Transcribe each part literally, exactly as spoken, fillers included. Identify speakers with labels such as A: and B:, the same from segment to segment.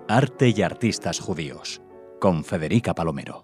A: Arte y artistas judíos, con Federica Palomero.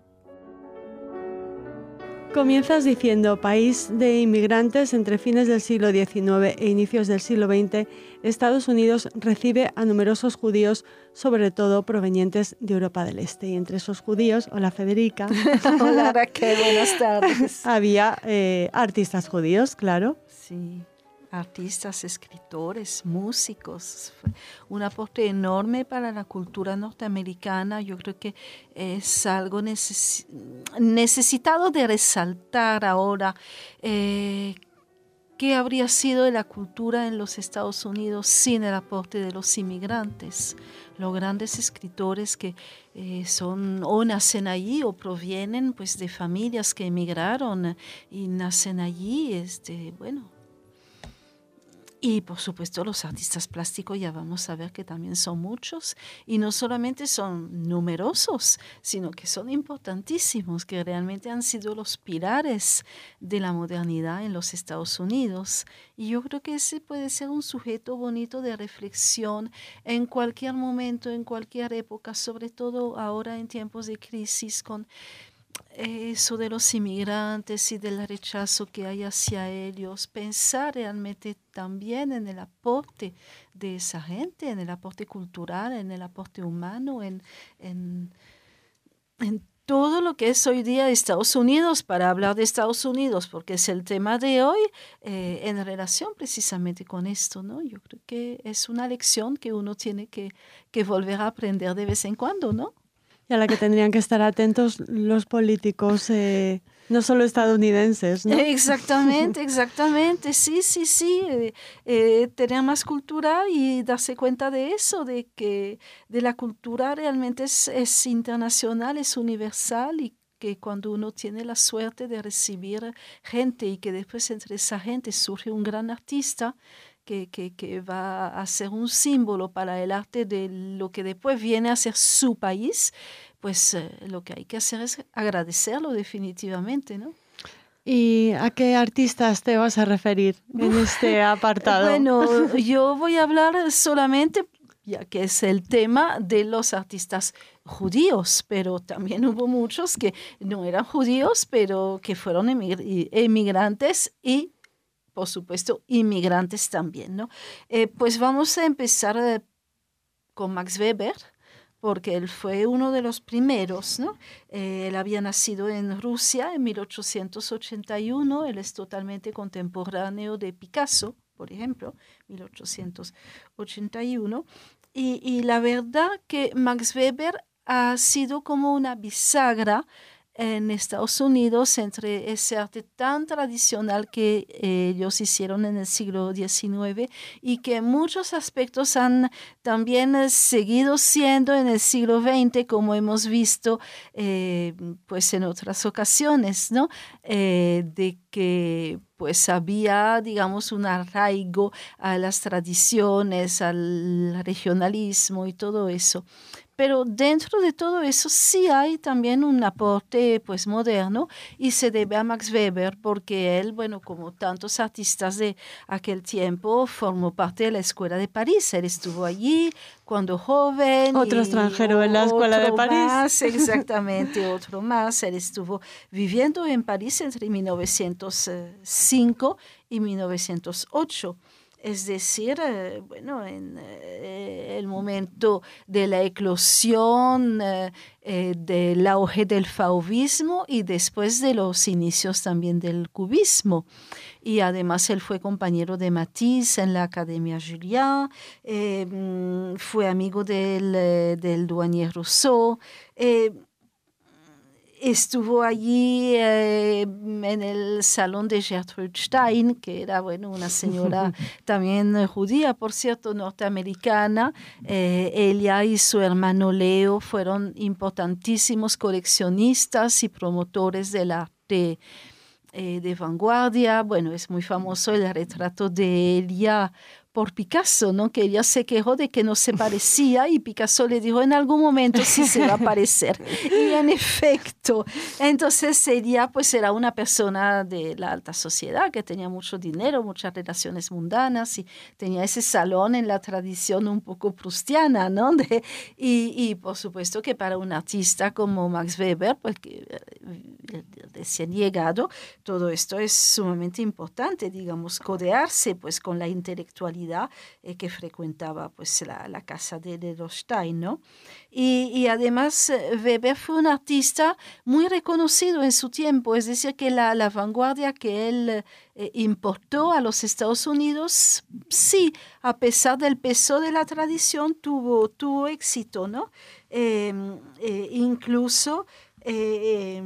B: Comienzas diciendo, país de inmigrantes, entre fines del siglo diecinueve e inicios del siglo veinte, Estados Unidos recibe a numerosos judíos, sobre todo provenientes de Europa del Este. Y entre esos judíos, hola Federica.
C: Hola Raquel, buenas tardes.
B: Había eh, artistas judíos, claro.
C: Sí, artistas, escritores, músicos. Fue un aporte enorme para la cultura norteamericana. Yo creo que es algo neces- necesitado de resaltar ahora. Eh, ¿Qué habría sido de la cultura en los Estados Unidos sin el aporte de los inmigrantes? Los grandes escritores que eh, son o nacen allí o provienen pues de familias que emigraron y nacen allí, este, bueno. Y por supuesto los artistas plásticos ya vamos a ver que también son muchos y no solamente son numerosos, sino que son importantísimos, que realmente han sido los pilares de la modernidad en los Estados Unidos. Y yo creo que ese puede ser un sujeto bonito de reflexión en cualquier momento, en cualquier época, sobre todo ahora en tiempos de crisis con eso de los inmigrantes y del rechazo que hay hacia ellos, pensar realmente también en el aporte de esa gente, en el aporte cultural, en el aporte humano, en, en, en todo lo que es hoy día Estados Unidos, para hablar de Estados Unidos, porque es el tema de hoy, eh, en relación precisamente con esto, ¿no? Yo creo que es una lección que uno tiene que, que volver a aprender de vez en cuando, ¿no?
B: Y a la que tendrían que estar atentos los políticos, eh, no solo estadounidenses, ¿no?
C: Exactamente, exactamente, sí, sí, sí, eh, eh, tener más cultura y darse cuenta de eso, de que de la cultura realmente es, es internacional, es universal y que cuando uno tiene la suerte de recibir gente y que después entre esa gente surge un gran artista, Que, que, que va a ser un símbolo para el arte de lo que después viene a ser su país, pues eh, lo que hay que hacer es agradecerlo definitivamente, ¿no?
B: ¿Y a qué artistas te vas a referir en este apartado?
C: Bueno, yo voy a hablar solamente, ya que es el tema, de los artistas judíos, pero también hubo muchos que no eran judíos, pero que fueron emigr- emigrantes y por supuesto, inmigrantes también, ¿no? Eh, pues vamos a empezar eh, con Max Weber, porque él fue uno de los primeros, ¿no? Eh, él había nacido en Rusia en mil ochocientos ochenta y uno, él es totalmente contemporáneo de Picasso, por ejemplo, mil ochocientos ochenta y uno, y, y la verdad que Max Weber ha sido como una bisagra en Estados Unidos entre ese arte tan tradicional que eh, ellos hicieron en el siglo diecinueve y que en muchos aspectos han también eh, seguido siendo en el siglo veinte, como hemos visto eh, pues en otras ocasiones, ¿no? Eh, de que pues había, digamos, un arraigo a las tradiciones, al regionalismo y todo eso. Pero dentro de todo eso sí hay también un aporte pues moderno y se debe a Max Weber porque él, bueno, como tantos artistas de aquel tiempo, formó parte de la Escuela de París. Él estuvo allí cuando joven.
B: Otro
C: y
B: extranjero en la Escuela de París.
C: Más, exactamente, otro más. Él estuvo viviendo en París entre mil novecientos cinco y mil novecientos ocho. Es decir, eh, bueno, en eh, el momento de la eclosión, eh, eh, del auge del fauvismo y después de los inicios también del cubismo. Y además él fue compañero de Matisse en la Academia Julian, eh, fue amigo del, del Douanier Rousseau, eh, estuvo allí eh, en el salón de Gertrude Stein, que era, bueno, una señora también eh, judía, por cierto, norteamericana. Eh, ella y su hermano Leo fueron importantísimos coleccionistas y promotores del arte eh, de vanguardia. Bueno, es muy famoso el retrato de ella por Picasso, ¿no? Que ella se quejó de que no se parecía y Picasso le dijo en algún momento sí se va a parecer. Y en efecto, entonces ella pues era una persona de la alta sociedad que tenía mucho dinero, muchas relaciones mundanas y tenía ese salón en la tradición un poco prustiana, ¿no? De, y, y por supuesto que para un artista como Max Weber, pues que recién llegado, todo esto es sumamente importante, digamos, codearse pues con la intelectualidad eh, que frecuentaba pues la, la casa de, de los Stein, ¿no? Y, y además Weber fue un artista muy reconocido en su tiempo, es decir, que la, la vanguardia que él eh, importó a los Estados Unidos, sí, a pesar del peso de la tradición, tuvo, tuvo éxito, ¿no? Eh, eh, incluso eh,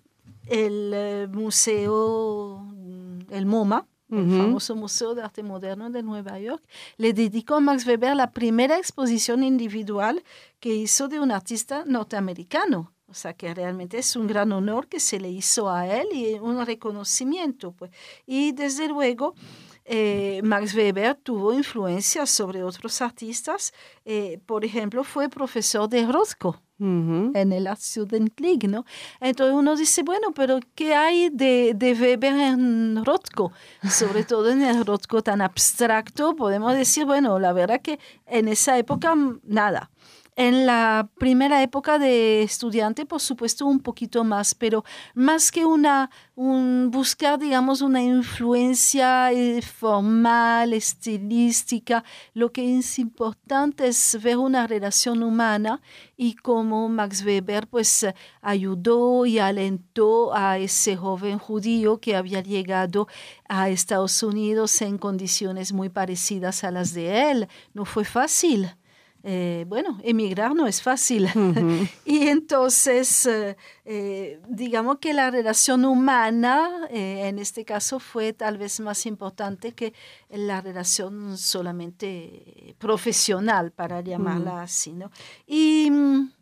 C: el museo, el MoMA, el uh-huh. famoso Museo de Arte Moderno de Nueva York, le dedicó a Max Weber la primera exposición individual que hizo de un artista norteamericano. O sea, que realmente es un gran honor que se le hizo a él y un reconocimiento, pues. Y desde luego, eh, Max Weber tuvo influencia sobre otros artistas. Eh, por ejemplo, fue profesor de Rothko. Uh-huh. En el Studentliga, ¿no? Entonces uno dice, bueno, pero ¿qué hay de, de Weber en Rothko? Sobre todo en el Rothko tan abstracto, podemos decir, bueno, la verdad que en esa época, nada. En la primera época de estudiante, por supuesto, un poquito más, pero más que una, un, buscar, digamos, una influencia eh, formal, estilística, lo que es importante es ver una relación humana y cómo Max Weber, pues, ayudó y alentó a ese joven judío que había llegado a Estados Unidos en condiciones muy parecidas a las de él. No fue fácil. Eh, bueno, emigrar no es fácil. Uh-huh. Y entonces, eh, eh, digamos que la relación humana, eh, en este caso, fue tal vez más importante que la relación solamente profesional, para llamarla uh-huh. así, ¿no? Y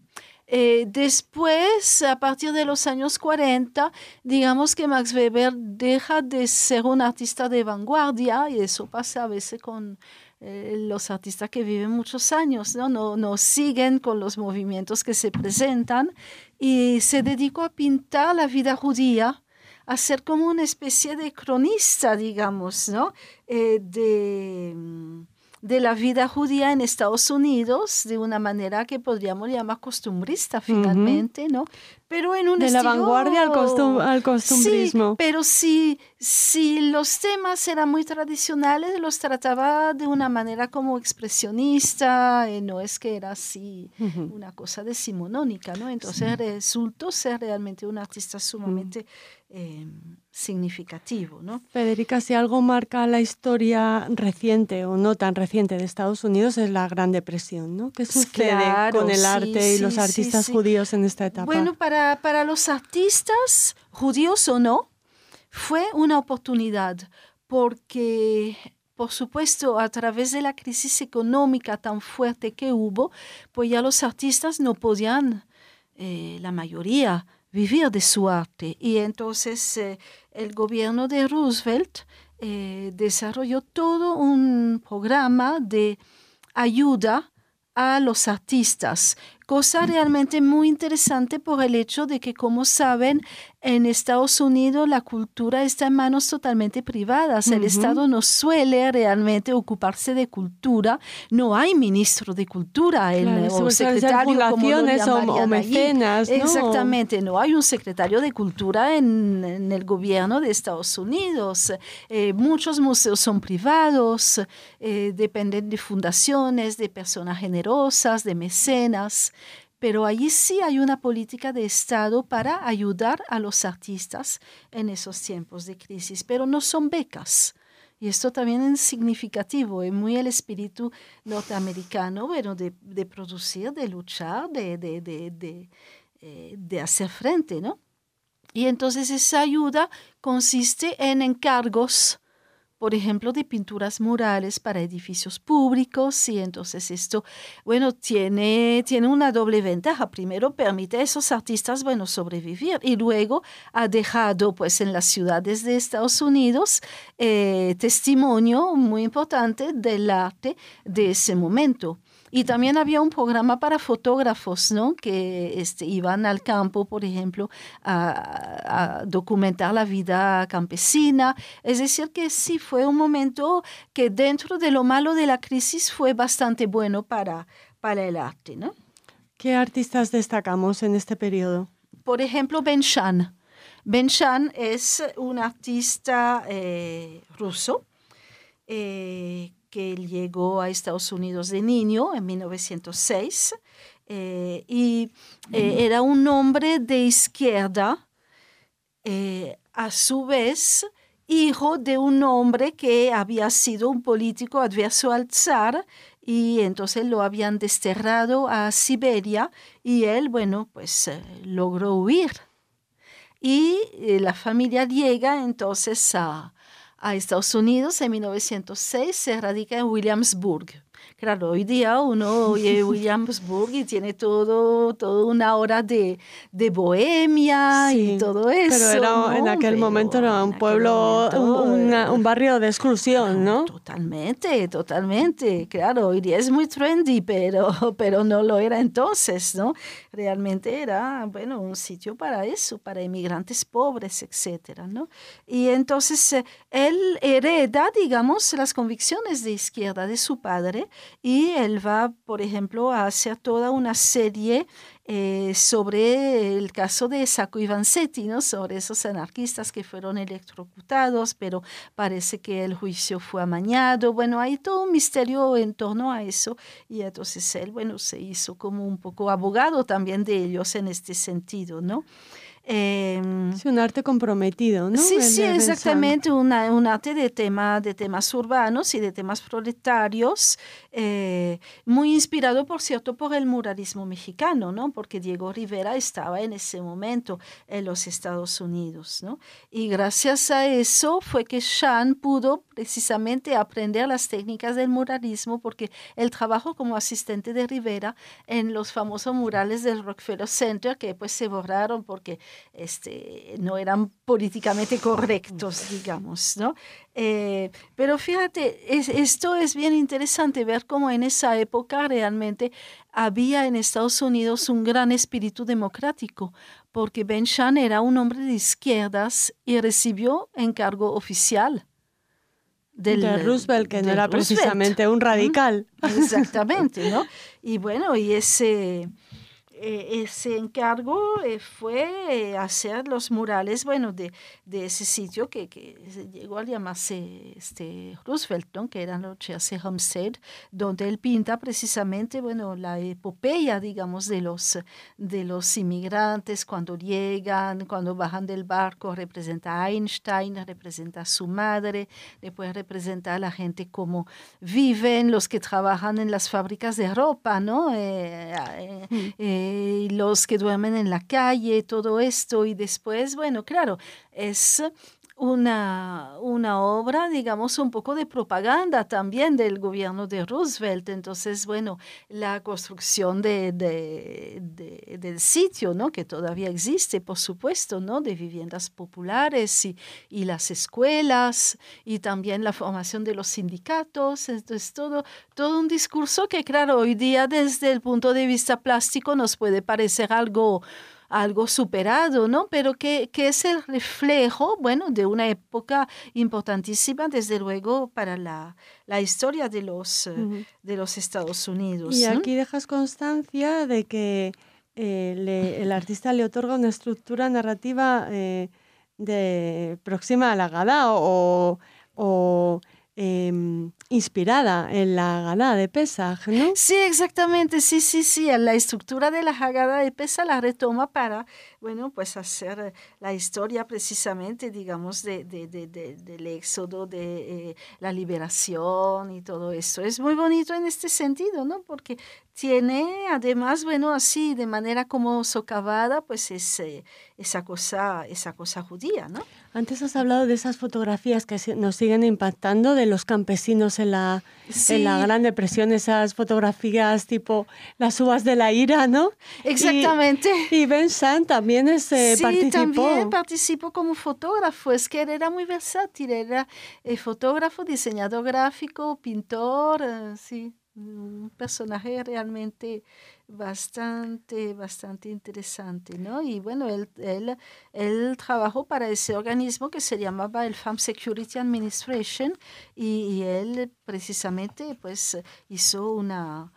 C: eh, después, a partir de los años cuarenta, digamos que Max Weber deja de ser un artista de vanguardia, y eso pasa a veces con Eh, los artistas que viven muchos años, ¿no? No, no siguen con los movimientos que se presentan y se dedicó a pintar la vida judía, a ser como una especie de cronista, digamos, ¿no? Eh, de, de la vida judía en Estados Unidos, de una manera que podríamos llamar costumbrista finalmente, uh-huh. ¿no? Pero en un
B: de
C: estilo...
B: la vanguardia al, costum al costumbrismo.
C: Sí, pero si, si los temas eran muy tradicionales, los trataba de una manera como expresionista, eh, no es que era así uh-huh. una cosa decimonónica, ¿no? Entonces sí. resultó ser realmente un artista sumamente uh-huh. eh, significativo, ¿no?
B: Federica, si algo marca la historia reciente o no tan reciente de Estados Unidos es la Gran Depresión, ¿no? ¿Qué sucede
C: claro,
B: con el
C: sí,
B: arte y
C: sí,
B: los artistas
C: sí, sí.
B: judíos en esta etapa?
C: Bueno, para, para los artistas, judíos o no, fue una oportunidad porque, por supuesto, a través de la crisis económica tan fuerte que hubo, pues ya los artistas no podían, eh, la mayoría, vivir de su arte. Y entonces eh, el gobierno de Roosevelt eh, desarrolló todo un programa de ayuda a los artistas, cosa realmente muy interesante por el hecho de que, como saben, en Estados Unidos la cultura está en manos totalmente privadas. Uh-huh. El Estado no suele realmente ocuparse de cultura. No hay ministro de cultura en,
B: claro,
C: o secretario como lo llamarían
B: o, o mecenas,
C: allí.
B: ¿no?
C: Exactamente, no hay un secretario de cultura en, en el gobierno de Estados Unidos. Eh, muchos museos son privados, eh, dependen de fundaciones, de personas generosas, de mecenas. Pero allí sí hay una política de Estado para ayudar a los artistas en esos tiempos de crisis, pero no son becas. Y esto también es significativo, es muy el espíritu norteamericano, bueno, de, de producir, de luchar, de, de, de, de, eh, de hacer frente, ¿no? Y entonces esa ayuda consiste en encargos por ejemplo, de pinturas murales para edificios públicos, y entonces esto, bueno, tiene, tiene una doble ventaja. Primero, permite a esos artistas, bueno, sobrevivir, y luego ha dejado, pues, en las ciudades de Estados Unidos eh, testimonio muy importante del arte de ese momento. Y también había un programa para fotógrafos, ¿no? Que este, iban al campo, por ejemplo, a, a documentar la vida campesina. Es decir, que sí, fue un momento que dentro de lo malo de la crisis fue bastante bueno para, para el arte, ¿no?
B: ¿Qué artistas destacamos en este periodo?
C: Por ejemplo, Ben Shahn. Ben Shahn es un artista eh, ruso eh, que llegó a Estados Unidos de niño en mil novecientos seis eh, y eh, era un hombre de izquierda, eh, a su vez hijo de un hombre que había sido un político adverso al zar, y entonces lo habían desterrado a Siberia y él, bueno, pues eh, logró huir. Y eh, la familia llega entonces a a Estados Unidos en mil novecientos seis, se radica en Williamsburg. Claro, hoy día uno oye Williamsburg y tiene todo, todo una hora de, de bohemia sí, y todo eso.
B: Pero era,
C: ¿no?
B: en aquel
C: pero
B: momento era un pueblo, momento, un, una, un barrio de exclusión, ¿no?
C: Totalmente, totalmente. Claro, hoy día es muy trendy, pero, pero no lo era entonces, ¿no? Realmente era, bueno, un sitio para eso, para inmigrantes pobres, etcétera, ¿no? Y entonces eh, él hereda, digamos, las convicciones de izquierda de su padre, y él va, por ejemplo, a hacer toda una serie eh, sobre el caso de Sacco y Vanzetti, ¿no? Sobre esos anarquistas que fueron electrocutados, pero parece que el juicio fue amañado. Bueno, hay todo un misterio en torno a eso, y entonces él, bueno, se hizo como un poco abogado también de ellos en este sentido, ¿no?
B: Eh, sí, un arte comprometido, ¿no?
C: Sí,
B: el
C: sí, exactamente, una, un arte de, tema, de temas urbanos y de temas proletarios, eh, muy inspirado, por cierto, por el muralismo mexicano, ¿no? Porque Diego Rivera estaba en ese momento en los Estados Unidos, ¿no? Y gracias a eso fue que Shahn pudo precisamente aprender las técnicas del muralismo, porque él trabajó como asistente de Rivera en los famosos murales del Rockefeller Center, que pues se borraron porque Este, no eran políticamente correctos, digamos, ¿no? Eh, pero fíjate, es, esto es bien interesante ver cómo en esa época realmente había en Estados Unidos un gran espíritu democrático, porque Ben Shahn era un hombre de izquierdas y recibió encargo oficial.
B: Del, de Roosevelt, que no era
C: Roosevelt.
B: Precisamente un radical.
C: Exactamente, ¿no? Y bueno, y ese... Eh, ese encargo eh, fue eh, hacer los murales, bueno, de, de ese sitio que, que llegó a llamarse este, Roosevelt, ¿no? Que eran los Chelsea Homestead, donde él pinta precisamente, bueno, la epopeya, digamos, de los, de los inmigrantes cuando llegan, cuando bajan del barco, representa a Einstein, representa a su madre, después representa a la gente cómo viven, los que trabajan en las fábricas de ropa, ¿no? Eh, eh, mm. eh, los que duermen en la calle, todo esto, y después, bueno, claro, es una, una obra, digamos, un poco de propaganda también del gobierno de Roosevelt. Entonces, bueno, la construcción de, de, de, del sitio, ¿no? Que todavía existe, por supuesto, ¿no? De viviendas populares y, y las escuelas, y también la formación de los sindicatos. Entonces, todo, todo un discurso que, claro, hoy día desde el punto de vista plástico nos puede parecer algo... algo superado, ¿no? Pero que, que es el reflejo, bueno, de una época importantísima, desde luego, para la, la historia de los, uh-huh. de los Estados Unidos.
B: Y
C: ¿no?
B: aquí dejas constancia de que eh, le, el artista le otorga una estructura narrativa eh, de, próxima a la Haggadah o... o Eh, inspirada en la Haggadah de Pesaj, ¿no?
C: Sí, exactamente, sí, sí, sí. La estructura de la Haggadah de Pesaj la retoma para, bueno, pues hacer la historia precisamente, digamos, de, de, de, de, del éxodo, de eh, la liberación y todo eso. Es muy bonito en este sentido, ¿no? Porque tiene además, bueno, así de manera como socavada, pues ese, esa cosa, esa cosa judía, ¿no?
B: Antes has hablado de esas fotografías que nos siguen impactando de los campesinos en la, sí. en la Gran Depresión, esas fotografías tipo las uvas de la ira, ¿no?
C: Exactamente.
B: Y, y Vincent también es, eh,
C: sí,
B: participó.
C: también participó como fotógrafo. Es que él era muy versátil, era eh, fotógrafo, diseñador gráfico, pintor, eh, sí. Un personaje realmente bastante, bastante interesante, ¿no? Y bueno, él, él, él trabajó para ese organismo que se llamaba el Farm Security Administration y, y él precisamente pues hizo una,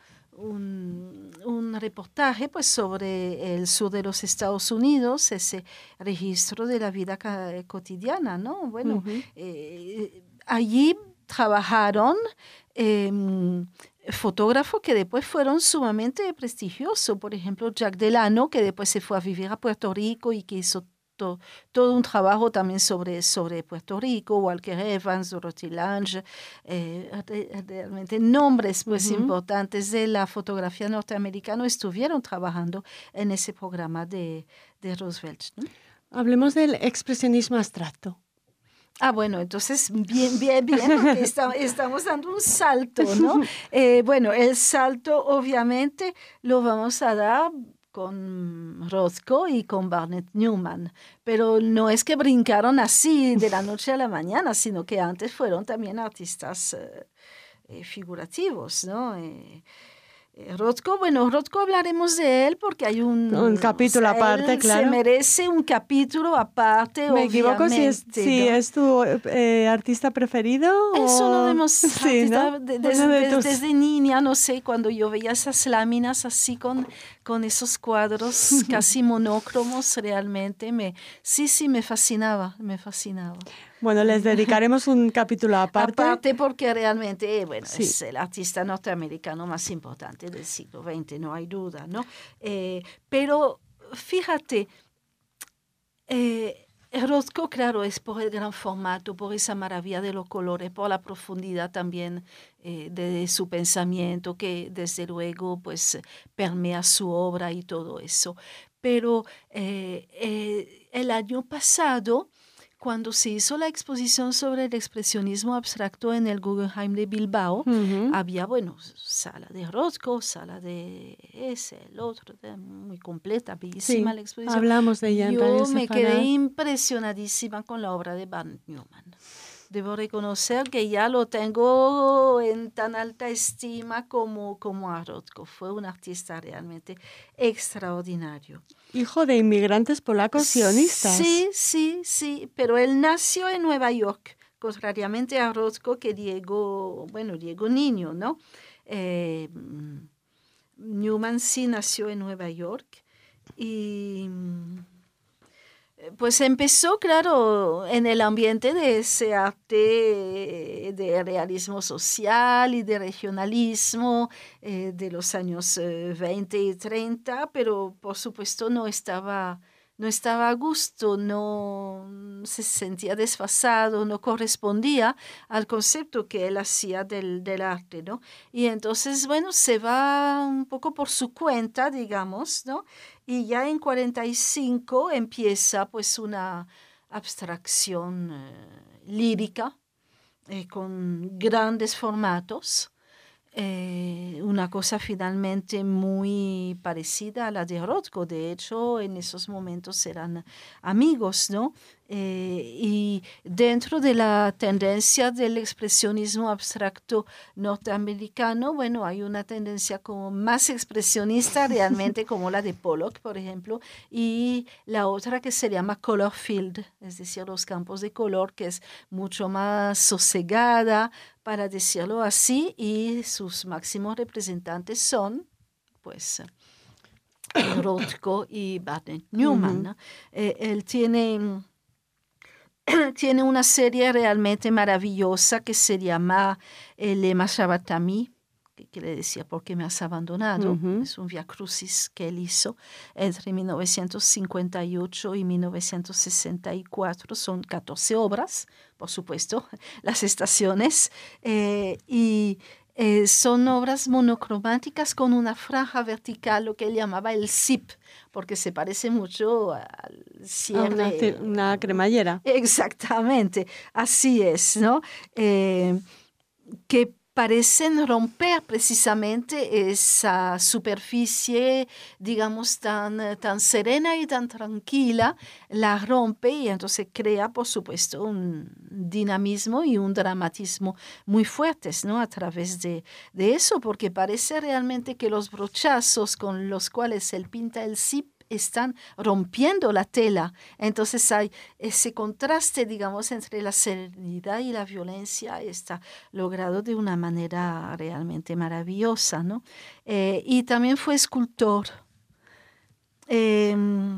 C: un, un reportaje pues sobre el sur de los Estados Unidos, ese registro de la vida ca- cotidiana, ¿no? Bueno, uh-huh. eh, allí trabajaron eh, fotógrafos que después fueron sumamente prestigiosos. Por ejemplo, Jack Delano, que después se fue a vivir a Puerto Rico y que hizo to, todo un trabajo también sobre, sobre Puerto Rico, Walker Evans, Dorothy Lange, eh, realmente nombres pues, uh-huh. importantes de la fotografía norteamericana estuvieron trabajando en ese programa de, de Roosevelt, ¿no?
B: Hablemos del expresionismo abstracto.
C: Ah, bueno, entonces, bien, bien, bien, porque está, estamos dando un salto, ¿no? Eh, bueno, el salto obviamente lo vamos a dar con Rothko y con Barnett Newman, pero no es que brincaron así de la noche a la mañana, sino que antes fueron también artistas eh, eh, figurativos, ¿no? Eh, Rothko, bueno, Rothko hablaremos de él porque hay un,
B: un capítulo
C: o sea,
B: aparte,
C: él
B: claro.
C: Se merece un capítulo aparte,
B: Me
C: obviamente.
B: equivoco si es, si
C: ¿no?
B: es tu eh, artista preferido.
C: Es
B: o...
C: uno de mis
B: sí,
C: artistas,
B: ¿no?
C: de, des,
B: de
C: des,
B: tus...
C: desde niña, no sé, cuando yo veía esas láminas así con, con esos cuadros casi monócromos, realmente me, sí, sí, me fascinaba, me fascinaba.
B: Bueno, les dedicaremos un capítulo aparte.
C: Aparte porque realmente, bueno,
B: sí.
C: es el artista norteamericano más importante del siglo veinte, no hay duda, ¿no? Eh, pero fíjate, eh, Rothko, claro, es por el gran formato, por esa maravilla de los colores, por la profundidad también eh, de su pensamiento, que desde luego pues permea su obra y todo eso. Pero eh, eh, el año pasado, cuando se hizo la exposición sobre el expresionismo abstracto en el Guggenheim de Bilbao, uh-huh. había, bueno, sala de Rothko, sala de ese, el otro, de, muy completa, bellísima
B: sí,
C: la exposición.
B: Hablamos de ella en
C: Yo me quedé impresionadísima con la obra de Barnett Newman. Debo reconocer que ya lo tengo en tan alta estima como, como a Rothko. Fue un artista realmente extraordinario.
B: Hijo de inmigrantes polacos sionistas.
C: Sí, sí, sí, pero él nació en Nueva York, contrariamente a Rothko, que llegó, bueno, llegó niño, ¿no? Eh, Newman sí nació en Nueva York y pues empezó, claro, en el ambiente de ese arte de realismo social y de regionalismo eh, de los años eh, veinte y treinta, pero por supuesto no estaba, no estaba a gusto, no se sentía desfasado, no correspondía al concepto que él hacía del, del arte, ¿no? Y entonces, bueno, se va un poco por su cuenta, digamos, ¿no? Y ya en cuarenta y cinco empieza pues una abstracción eh, lírica eh, con grandes formatos, eh, una cosa finalmente muy parecida a la de Rothko. De hecho, en esos momentos eran amigos, ¿no? Eh, y dentro de la tendencia del expresionismo abstracto norteamericano, bueno, hay una tendencia como más expresionista realmente como la de Pollock, por ejemplo, y la otra que se llama color field, es decir, los campos de color, que es mucho más sosegada, para decirlo así, y sus máximos representantes son, pues, Rothko y Barnett Newman, uh-huh. ¿no? Eh, él tiene... Tiene una serie realmente maravillosa que se llama eh, Lema Shabatami, que, que le decía, ¿por qué me has abandonado? Uh-huh. Es un via crucis que él hizo entre mil novecientos cincuenta y ocho y mil novecientos sesenta y cuatro. Son catorce obras, por supuesto, las estaciones. Eh, y Eh, son obras monocromáticas con una franja vertical, lo que él llamaba el zip, porque se parece mucho al cierre.
B: A una, una cremallera.
C: Exactamente, así es, ¿no? Eh, que parecen romper precisamente esa superficie, digamos, tan, tan serena y tan tranquila, la rompe y entonces crea, por supuesto, un dinamismo y un dramatismo muy fuertes, ¿no? A través de, de eso, porque parece realmente que los brochazos con los cuales él pinta el zip están rompiendo la tela. Entonces hay ese contraste, digamos, entre la serenidad y la violencia, está logrado de una manera realmente maravillosa, ¿no? Eh, y también fue escultor. Eh,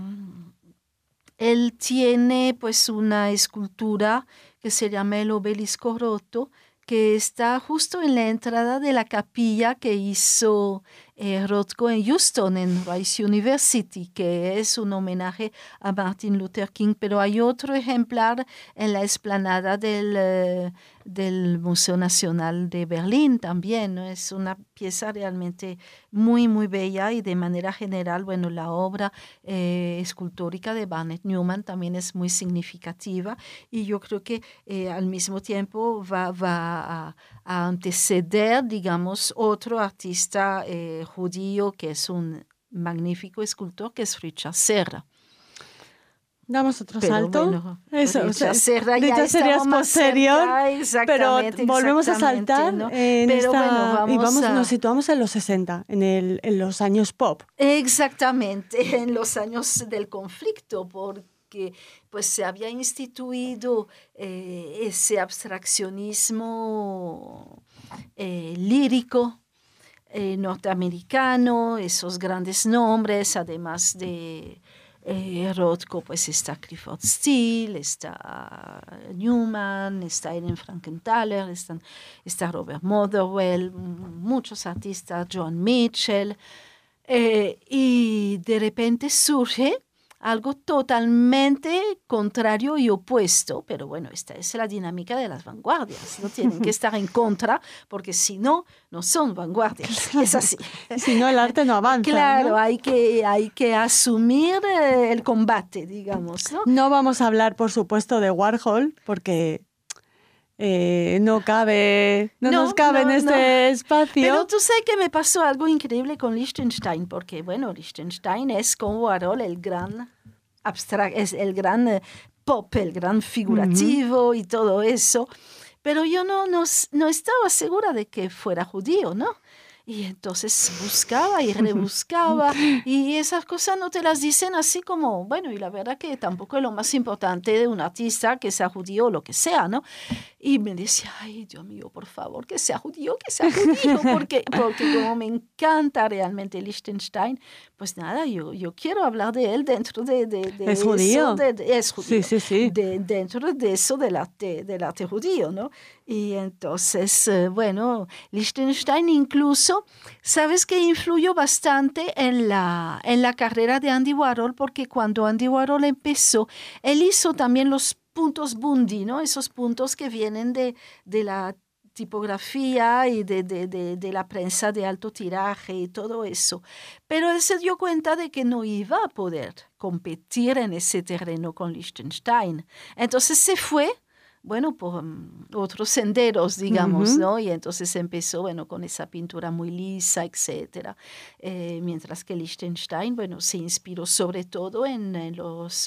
C: él tiene pues una escultura que se llama el Obelisco Roto, que está justo en la entrada de la capilla que hizo eh, Rothko en Houston, en Rice University, que es un homenaje a Martin Luther King, pero hay otro ejemplar en la explanada del, eh, del Museo Nacional de Berlín también, ¿no? Es una pieza realmente muy, muy bella y de manera general, bueno, la obra eh, escultórica de Barnett Newman también es muy significativa y yo creo que eh, al mismo tiempo va, va a, a anteceder, digamos, otro artista eh, judío que es un magnífico escultor, que es Richard Serra.
B: Damos otro
C: pero
B: salto.
C: Bueno,
B: Eso,
C: Richard
B: o sea,
C: Serra ya
B: Richard Serra es posterior,
C: cerca,
B: pero volvemos a saltar,
C: ¿no?
B: en
C: pero
B: esta,
C: bueno, vamos
B: y vamos,
C: a...
B: nos situamos en los sesenta, en, el, en los años pop.
C: Exactamente, en los años del conflicto, porque pues se había instituido eh, ese abstraccionismo eh, lírico eh, norteamericano, esos grandes nombres, además de eh, Rothko, pues está Clifford Steele, está Newman, está Ellen Frankenthaler, están, está Robert Motherwell, muchos artistas, John Mitchell, eh, y de repente surge algo totalmente contrario y opuesto, pero bueno, esta es la dinámica de las vanguardias, no tienen que estar en contra, porque si no, no son vanguardias, es así.
B: Si no, el arte no avanza.
C: Claro,
B: ¿no?
C: hay que, hay que asumir eh, el combate, digamos, ¿no?
B: No vamos a hablar, por supuesto, de Warhol, porque eh, no cabe, no, no nos cabe no, en este no. espacio.
C: Pero tú sabes que me pasó algo increíble con Lichtenstein, porque bueno, Lichtenstein es como Warhol el gran abstracto, es el gran eh, pop, el gran figurativo uh-huh. y todo eso, pero yo no, no, no estaba segura de que fuera judío, ¿no? Y entonces buscaba y rebuscaba y esas cosas no te las dicen así como, bueno, y la verdad que tampoco es lo más importante de un artista que sea judío o lo que sea, ¿no? Y me decía, ay, Dios mío, por favor, que sea judío, que sea judío, porque, porque como me encanta realmente Lichtenstein, pues nada, yo, yo quiero hablar de él dentro de, de, de
B: ¿Es
C: eso.
B: judío?
C: De, de, es judío.
B: Sí, sí, sí.
C: De, dentro de eso del arte, del arte judío, ¿no? Y entonces, eh, bueno, Lichtenstein incluso, ¿sabes que influyó bastante en la, en la carrera de Andy Warhol? Porque cuando Andy Warhol empezó, él hizo también los puntos Bundy, ¿no? Esos puntos que vienen de, de la tipografía y de, de, de, de la prensa de alto tiraje y todo eso. Pero él se dio cuenta de que no iba a poder competir en ese terreno con Lichtenstein. Entonces se fue, bueno, por um, otros senderos, digamos, uh-huh. ¿no? Y entonces empezó, bueno, con esa pintura muy lisa, etcétera. Eh, mientras que Lichtenstein, bueno, se inspiró sobre todo en, en los...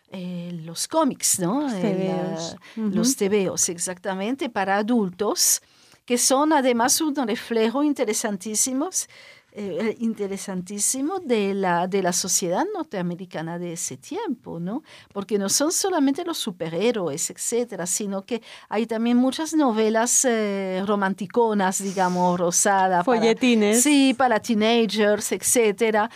C: Eh, los cómics, ¿no?
B: Los tebeos.
C: El, uh, uh-huh. Los tebeos, exactamente, para adultos, que son además un reflejo interesantísimo, eh, interesantísimo de la, de la sociedad norteamericana de ese tiempo, ¿no? Porque no son solamente los superhéroes, etcétera, sino que hay también muchas novelas eh, romanticonas, digamos, rosadas.
B: Folletines.
C: Para, sí, para teenagers, etcétera.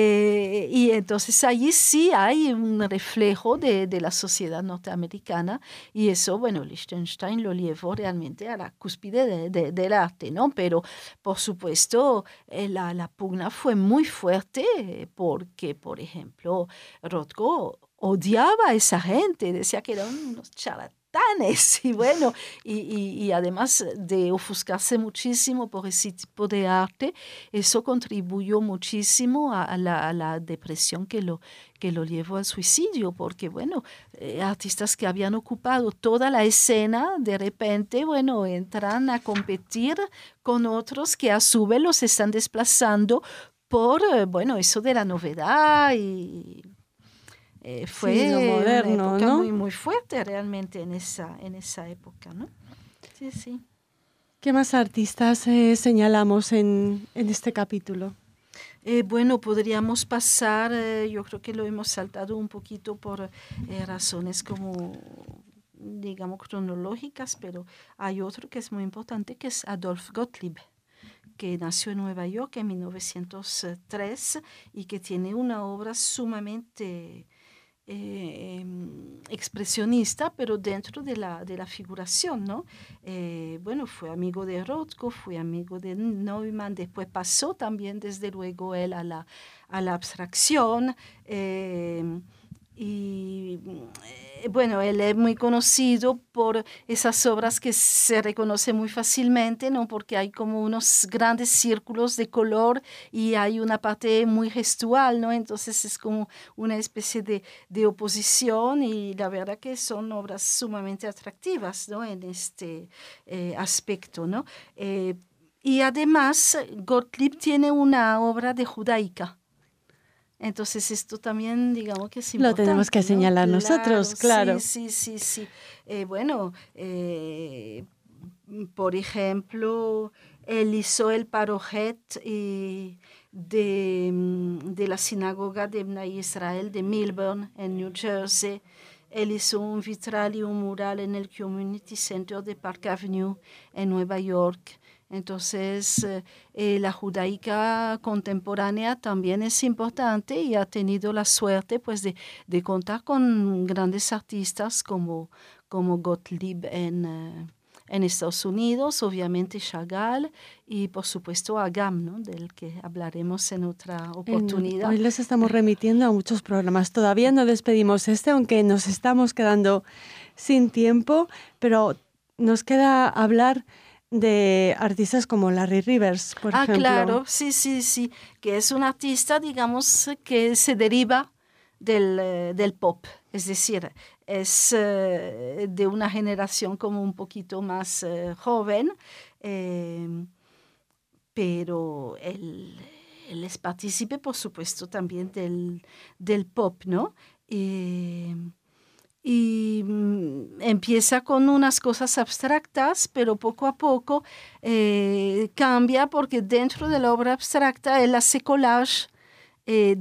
C: Eh, y entonces allí sí hay un reflejo de, de la sociedad norteamericana y eso, bueno, Lichtenstein lo llevó realmente a la cúspide de, de, del arte, ¿no? Pero, por supuesto, eh, la La pugna fue muy fuerte porque, por ejemplo, Rothko odiaba a esa gente, decía que eran unos charlatanes charlatanes, y bueno, y, y, y además de ofuscarse muchísimo por ese tipo de arte, eso contribuyó muchísimo a, a, la, a la depresión que lo, que lo llevó al suicidio, porque bueno, eh, artistas que habían ocupado toda la escena, de repente, bueno, entran a competir con otros que a su vez los están desplazando por, eh, bueno, eso de la novedad y... Eh, fue
B: sí, lo moderno,
C: una época
B: ¿no?
C: muy, muy fuerte realmente en esa, en esa época, ¿no? Sí, sí.
B: ¿Qué más artistas eh, señalamos en, en este capítulo?
C: Eh, bueno, podríamos pasar, eh, yo creo que lo hemos saltado un poquito por eh, razones como, digamos, cronológicas, pero hay otro que es muy importante, que es Adolf Gottlieb, que nació en Nueva York en mil novecientos tres y que tiene una obra sumamente... Eh, expresionista, pero dentro de la, de la figuración, ¿no? Eh, bueno, fue amigo de Rothko, fue amigo de Neumann, después pasó también, desde luego, él a la, a la abstracción, eh, y eh, bueno, él es muy conocido por esas obras que se reconoce muy fácilmente, ¿no? Porque hay como unos grandes círculos de color y hay una parte muy gestual, ¿no? Entonces es como una especie de, de oposición, y la verdad que son obras sumamente atractivas, ¿no? En este eh, aspecto, ¿no? Eh, y además Gottlieb tiene una obra de judaica. Entonces esto también, digamos que es importante.
B: Lo tenemos que señalar,
C: ¿no?
B: nosotros, claro.
C: Sí, sí, sí, sí. Eh, bueno, eh, por ejemplo, él hizo el parojet y de, de la sinagoga de Bnai Israel de Milburn, en New Jersey. Él hizo un vitral y un mural en el Community Center de Park Avenue, en Nueva York. Entonces, eh, la judaica contemporánea también es importante, y ha tenido la suerte, pues, de, de contar con grandes artistas como, como Gottlieb en, uh, en Estados Unidos, obviamente Chagall y, por supuesto, Agam, ¿no? Del que hablaremos en otra oportunidad.
B: En, hoy les estamos remitiendo a muchos programas. Todavía no despedimos este, aunque nos estamos quedando sin tiempo, pero nos queda hablar de artistas como Larry Rivers, por
C: ah,
B: ejemplo.
C: Ah, claro, sí, sí, sí, que es un artista, digamos, que se deriva del, uh, del pop, es decir, es uh, de una generación como un poquito más uh, joven, eh, pero él, él es partícipe, por supuesto, también del, del pop, ¿no? Eh, y mm, empieza con unas cosas abstractas, pero poco a poco eh, cambia, porque dentro de la obra abstracta él hace collage eh,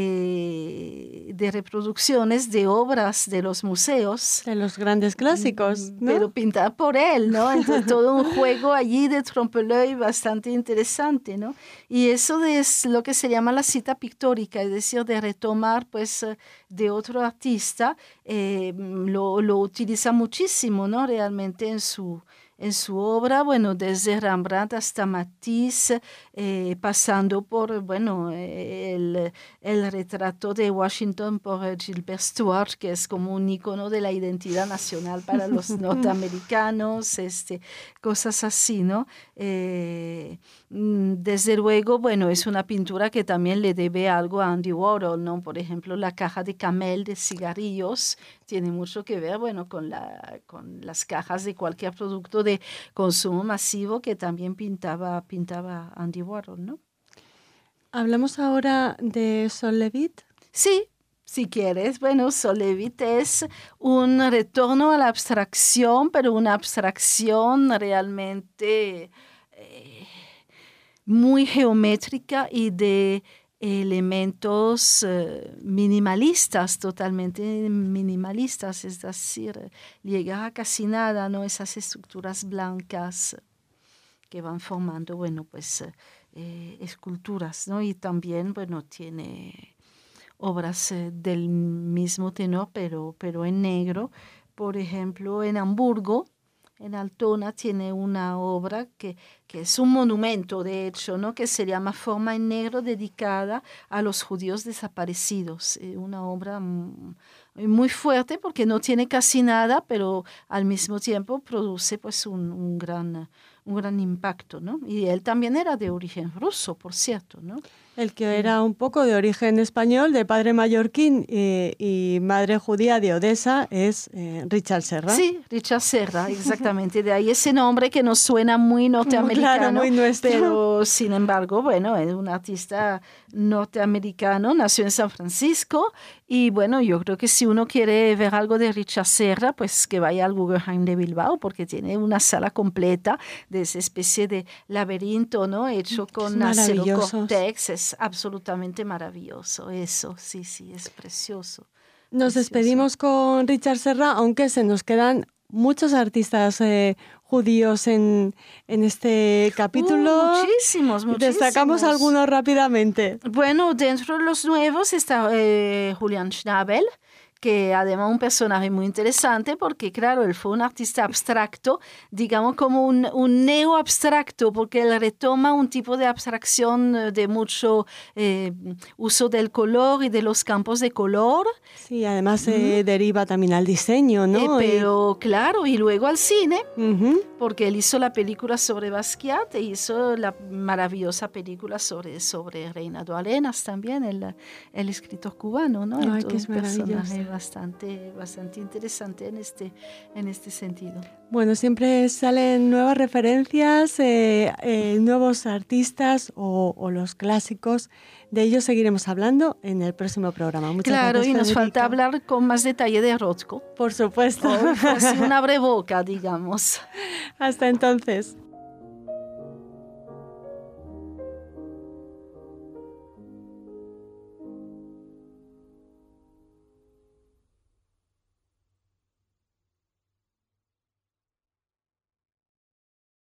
C: de, de reproducciones de obras de los museos.
B: De los grandes clásicos, ¿no?
C: Pero pintada por él, ¿no? Entonces todo un juego allí de trompe-l'œil bastante interesante, ¿no? Y eso es lo que se llama la cita pictórica, es decir, de retomar, pues, de otro artista, eh, lo, lo utiliza muchísimo, ¿no? Realmente en su... en su obra, bueno, desde Rembrandt hasta Matisse, eh, pasando por, bueno, el, el retrato de Washington por Gilbert Stuart, que es como un icono de la identidad nacional para los norteamericanos, este, cosas así, ¿no? Eh, desde luego, bueno, es una pintura que también le debe algo a Andy Warhol, ¿no? Por ejemplo, la caja de Camel de cigarrillos tiene mucho que ver, bueno, con, la, con las cajas de cualquier producto de consumo masivo que también pintaba, pintaba Andy Warhol, ¿no?
B: ¿Hablamos ahora de Sol Levitt?
C: Sí, si quieres. Bueno, Sol Levitt es un retorno a la abstracción, pero una abstracción realmente eh, muy geométrica y de elementos uh, minimalistas, totalmente minimalistas, es decir, llega a casi nada, ¿no? Esas estructuras blancas que van formando, bueno, pues eh, esculturas, ¿no? Y también, bueno, tiene obras eh, del mismo tenor, pero, pero en negro. Por ejemplo, en Hamburgo, en Altona, tiene una obra que, que es un monumento, de hecho, ¿no? Que se llama Forma en Negro, dedicada a los judíos desaparecidos. Eh, una obra muy fuerte porque no tiene casi nada, pero al mismo tiempo produce pues un, un gran... un gran impacto, ¿no? Y él también era de origen ruso, por cierto, ¿no?
B: El que era un poco de origen español, de padre mallorquín eh, y madre judía de Odessa, es eh, Richard Serra.
C: Sí, Richard Serra, exactamente. De ahí ese nombre que nos suena muy norteamericano.
B: Claro, muy nuestro.
C: Pero, sin embargo, bueno, es un artista norteamericano, nació en San Francisco. Y, bueno, yo creo que si uno quiere ver algo de Richard Serra, pues que vaya al Guggenheim de Bilbao, porque tiene una sala completa de esa especie de laberinto, ¿no? Hecho con acero cortex. Es absolutamente maravilloso. Eso, sí, sí, es precioso.
B: Nos
C: precioso.
B: despedimos con Richard Serra, aunque se nos quedan muchos artistas eh, judíos en, en este capítulo.
C: Uh, muchísimos, muchísimos.
B: Destacamos algunos rápidamente.
C: Bueno, dentro de los nuevos está eh, Julian Schnabel, que además un personaje muy interesante porque, claro, él fue un artista abstracto, digamos como un, un neo-abstracto, porque él retoma un tipo de abstracción de mucho eh, uso del color y de los campos de color.
B: Sí, además se uh-huh. eh, deriva también al diseño, ¿no?
C: Eh, pero, y... claro, y luego al cine,
B: uh-huh.
C: porque él hizo la película sobre Basquiat e hizo la maravillosa película sobre, sobre Reinaldo Arenas también, el, el escritor cubano, ¿no?
B: Ay, que es maravilloso.
C: Bastante, bastante interesante en este, en este sentido.
B: Bueno, siempre salen nuevas referencias, eh, eh, nuevos artistas o, o los clásicos. De ellos seguiremos hablando en el próximo programa. Muchas
C: claro,
B: gracias,
C: y nos
B: Federica.
C: falta hablar con más detalle de Rothko.
B: Por supuesto.
C: Oh, así una abreboca, digamos.
B: Hasta entonces.